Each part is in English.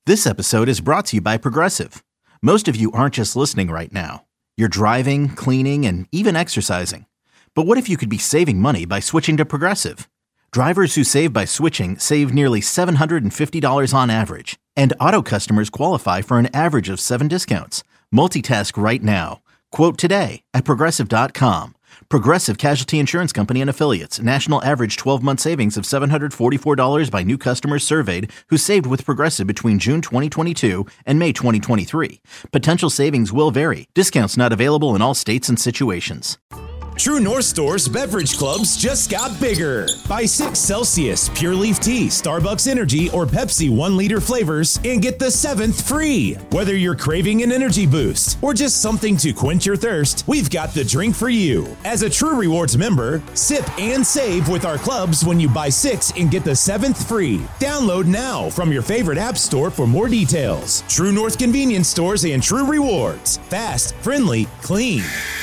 This episode is brought to you by Progressive. Most of you aren't just listening right now. You're driving, cleaning, and even exercising. But what if you could be saving money by switching to Progressive? Drivers who save by switching save nearly $750 on average. And auto customers qualify for an average of 7 discounts. Multitask right now. Quote today at Progressive.com. Progressive Casualty Insurance Company and Affiliates. National average 12-month savings of $744 by new customers surveyed who saved with Progressive between June 2022 and May 2023. Potential savings will vary. Discounts not available in all states and situations. True North Store's beverage clubs just got bigger. Buy 6 Celsius, Pure Leaf Tea, Starbucks Energy, or Pepsi 1-liter flavors and get the 7th free. Whether you're craving an energy boost or just something to quench your thirst, we've got the drink for you. As a True Rewards member, sip and save with our clubs when you buy 6 and get the 7th free. Download now from your favorite app store for more details. True North Convenience Stores and True Rewards. Fast, friendly, clean.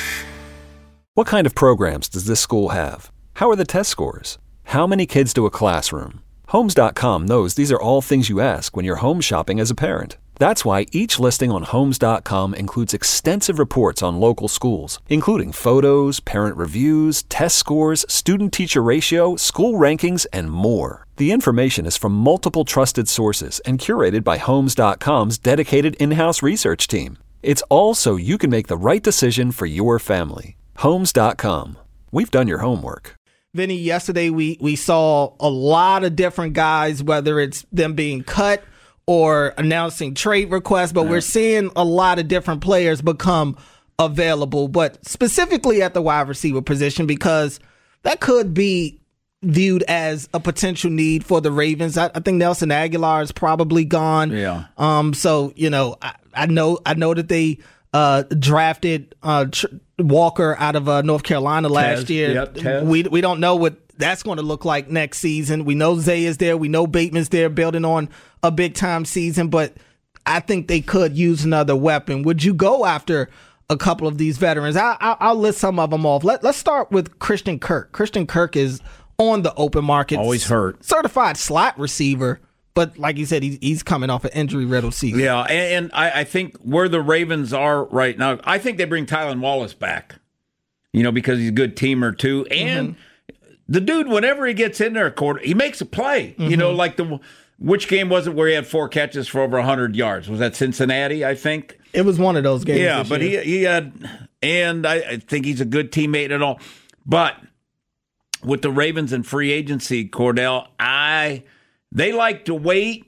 What kind of programs does this school have? How are the test scores? How many kids do a classroom? Homes.com knows these are all things you ask when you're home shopping as a parent. That's why each listing on Homes.com includes extensive reports on local schools, including photos, parent reviews, test scores, student-teacher ratio, school rankings, and more. The information is from multiple trusted sources and curated by Homes.com's dedicated in-house research team. It's all so you can make the right decision for your family. Homes.com. We've done your homework. Vinny, yesterday we saw a lot of different guys, whether it's them being cut or announcing trade requests, but we're seeing a lot of different players become available, but specifically at the wide receiver position, because that could be viewed as a potential need for the Ravens. I think Nelson Aguilar is probably gone. Yeah. So, I know that they drafted Walker out of North Carolina last year. Yep, we don't know what that's going to look like next season. We know Zay is there. We know Bateman's there building on a big-time season, but I think they could use another weapon. Would you go after a couple of these veterans? I'll list some of them off. Let's start with Christian Kirk. Christian Kirk is on the open market. Always hurt. Certified slot receiver. But like you said, he's coming off an injury-riddled season. Yeah, and I think where the Ravens are right now, I think they bring Tylan Wallace back, because he's a good teamer too. And the dude, whenever he gets in there, he makes a play. Like which game was it where he had 4 catches for over 100 yards? Was that Cincinnati, I think? It was one of those games. Yeah, but he had, and I think he's a good teammate and all. But with the Ravens and free agency, Cordell, they like to wait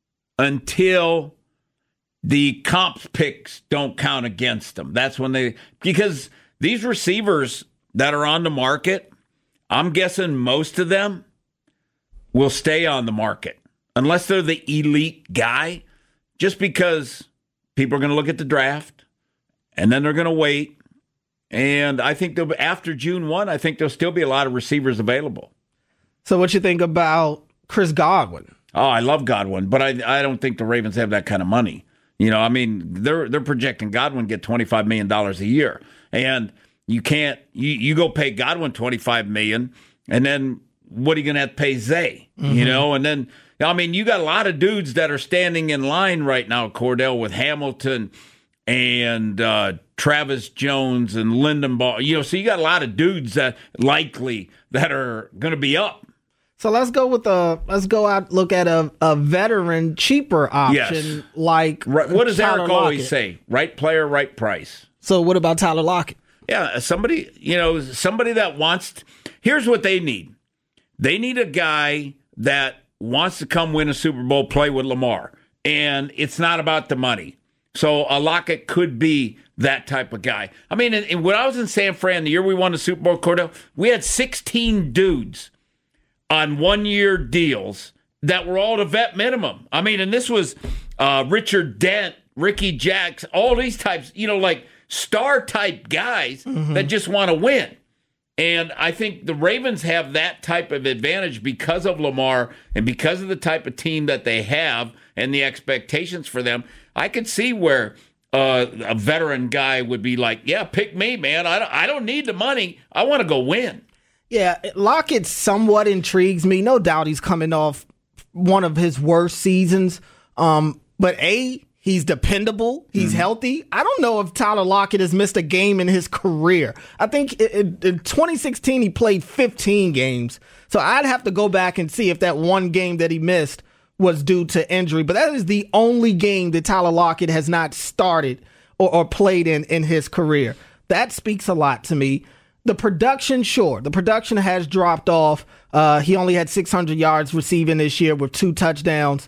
until the comps picks don't count against them. That's when because these receivers that are on the market, I'm guessing most of them will stay on the market unless they're the elite guy, just because people are going to look at the draft and then they're going to wait. And I think after June 1, I think there'll still be a lot of receivers available. So what you think about Chris Godwin? Oh, I love Godwin, but I don't think the Ravens have that kind of money. They're projecting Godwin get $25 million a year, and you can't. You go pay Godwin $25 million, and then what are you going to have to pay Zay? And then you got a lot of dudes that are standing in line right now, Cordell, with Hamilton and Travis Jones and Lindenbaugh. So you got a lot of dudes that are going to be up. So let's go out, look at a veteran, cheaper option. Yes. Like what does Tyler Eric Lockett. always say? Right player, right price. So what about Tyler Lockett? Yeah, somebody that wants. Here's what they need. They need a guy that wants to come win a Super Bowl, play with Lamar, and it's not about the money. So a Lockett could be that type of guy. When I was in San Fran the year we won the Super Bowl, Cordell, we had 16 dudes on 1-year deals that were all to vet minimum. And this was Richard Dent, Ricky Jacks, all these types, like star-type guys that just want to win. And I think the Ravens have that type of advantage because of Lamar and because of the type of team that they have and the expectations for them. I could see where a veteran guy would be like, yeah, pick me, man. I don't need the money. I want to go win. Yeah, Lockett somewhat intrigues me. No doubt he's coming off one of his worst seasons. But But he's dependable. He's healthy. I don't know if Tyler Lockett has missed a game in his career. I think in 2016 he played 15 games. So I'd have to go back and see if that one game that he missed was due to injury. But that is the only game that Tyler Lockett has not started or played in his career. That speaks a lot to me. The production, sure. The production has dropped off. He only had 600 yards receiving this year with 2 touchdowns.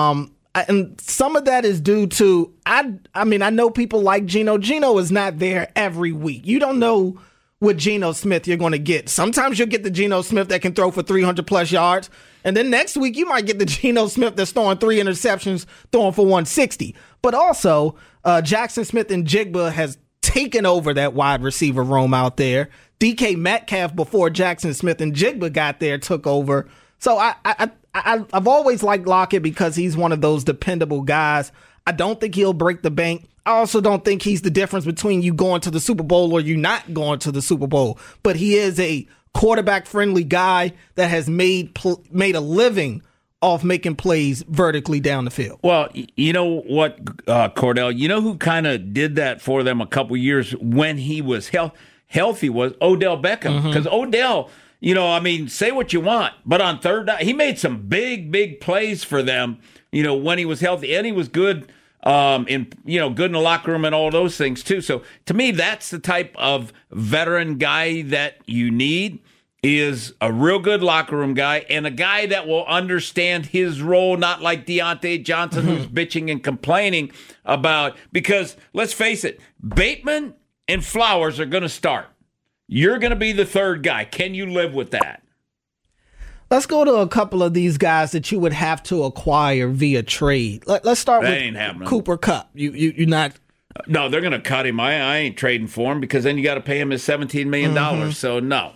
And some of that is due to, I know people like Geno. Geno is not there every week. You don't know what Geno Smith you're going to get. Sometimes you'll get the Geno Smith that can throw for 300-plus yards. And then next week, you might get the Geno Smith that's throwing 3 interceptions, throwing for 160. But also, Jackson Smith-Njigba has taken over that wide receiver room out there. DK Metcalf, before Jackson Smith-Njigba got there, took over. So I've always liked Lockett because he's one of those dependable guys. I don't think he'll break the bank. I also don't think he's the difference between you going to the Super Bowl or you not going to the Super Bowl. But he is a quarterback-friendly guy that has made a living off making plays vertically down the field. Well, you know what, Cordell? You know who kind of did that for them a couple years when he was healthy was Odell Beckham. Because Odell, say what you want, but on third down, he made some big plays for them, when he was healthy. And he was good good in the locker room and all those things too. So to me, that's the type of veteran guy that you need, is a real good locker room guy and a guy that will understand his role, not like Deontay Johnson, who's bitching and complaining about, because let's face it, Bateman and Flowers are going to start. You're going to be the third guy. Can you live with that? Let's go to a couple of these guys that you would have to acquire via trade. Let's start with Cooper Kupp. You not? No, they're going to cut him. I ain't trading for him because then you got to pay him his $17 million. So no,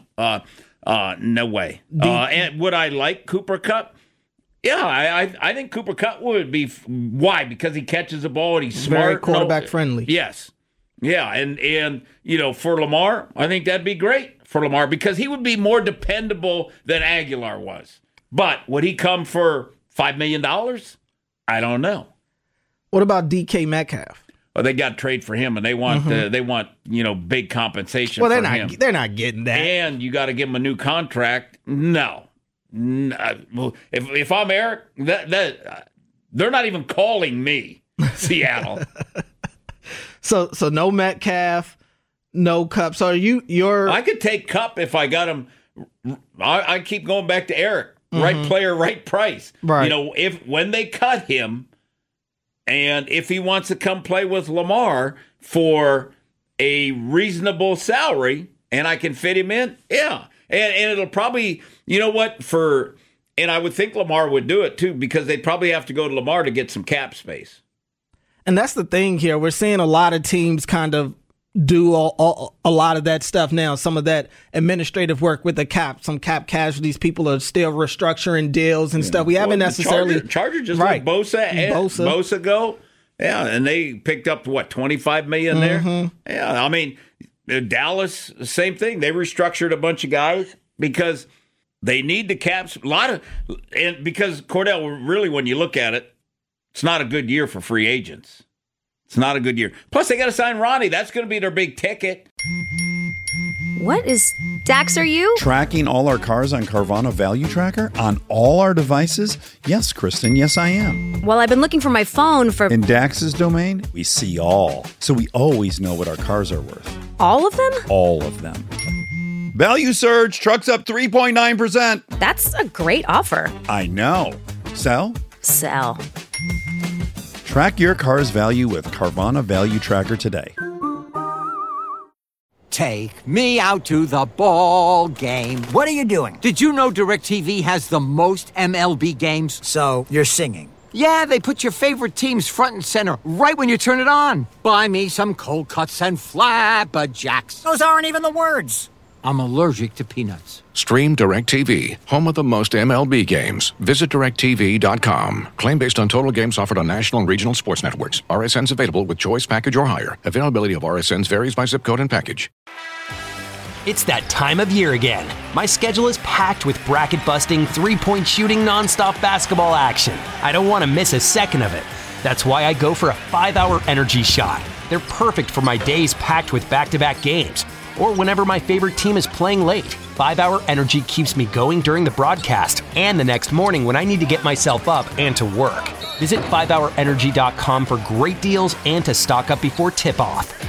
no way. And would I like Cooper Kupp? Yeah, I think Cooper Kupp would be. Why? Because he catches the ball and he's smart. Very quarterback friendly. Yes. Yeah, and for Lamar, I think that'd be great for Lamar because he would be more dependable than Aguilar was. But would he come for $5 million? I don't know. What about DK Metcalf? Well, they got to trade for him, and they want big compensation. Well, for him. They're not getting that. And you got to give him a new contract. No. If I'm Eric, that they're not even calling me, Seattle. So no Metcalf, no Kupp. So I could take Kupp if I got him. I keep going back to Eric. Right player, right price. Right. When they cut him, and if he wants to come play with Lamar for a reasonable salary, and I can fit him in, yeah. And it'll probably, and I would think Lamar would do it too, because they'd probably have to go to Lamar to get some cap space. And that's the thing here. We're seeing a lot of teams kind of do a lot of that stuff now. Some of that administrative work with the cap, some cap casualties. People are still restructuring deals and stuff. We haven't necessarily. Charger just let Bosa go. Yeah, and they picked up $25 million there. Yeah, I mean, Dallas, same thing. They restructured a bunch of guys because they need the caps. And because Cordell, really, when you look at it, it's not a good year for free agents. It's not a good year. Plus, they got to sign Ronnie. That's going to be their big ticket. What is... Dax, are you? Tracking all our cars on Carvana Value Tracker on all our devices? Yes, Kristen, yes, I am. Well, I've been looking for my phone for... In Dax's domain, we see all. So we always know what our cars are worth. All of them? All of them. Value surge. Trucks up 3.9%. That's a great offer. I know. Sell? Sell. Track your car's value with Carvana Value Tracker today. Take me out to the ball game. What are you doing? Did you know DirecTV has the most MLB games? So, you're singing. Yeah, they put your favorite teams front and center right when you turn it on. Buy me some cold cuts and flapjacks. Those aren't even the words. I'm allergic to peanuts. Stream DirecTV, home of the most MLB games. Visit DirecTV.com. Claim based on total games offered on national and regional sports networks. RSNs available with choice package or higher. Availability of RSNs varies by zip code and package. It's that time of year again. My schedule is packed with bracket-busting, three-point shooting, nonstop basketball action. I don't want to miss a second of it. That's why I go for a 5-Hour Energy shot. They're perfect for my days packed with back-to-back games, or whenever my favorite team is playing late. 5-Hour Energy keeps me going during the broadcast and the next morning when I need to get myself up and to work. Visit 5hourenergy.com for great deals and to stock up before tip-off.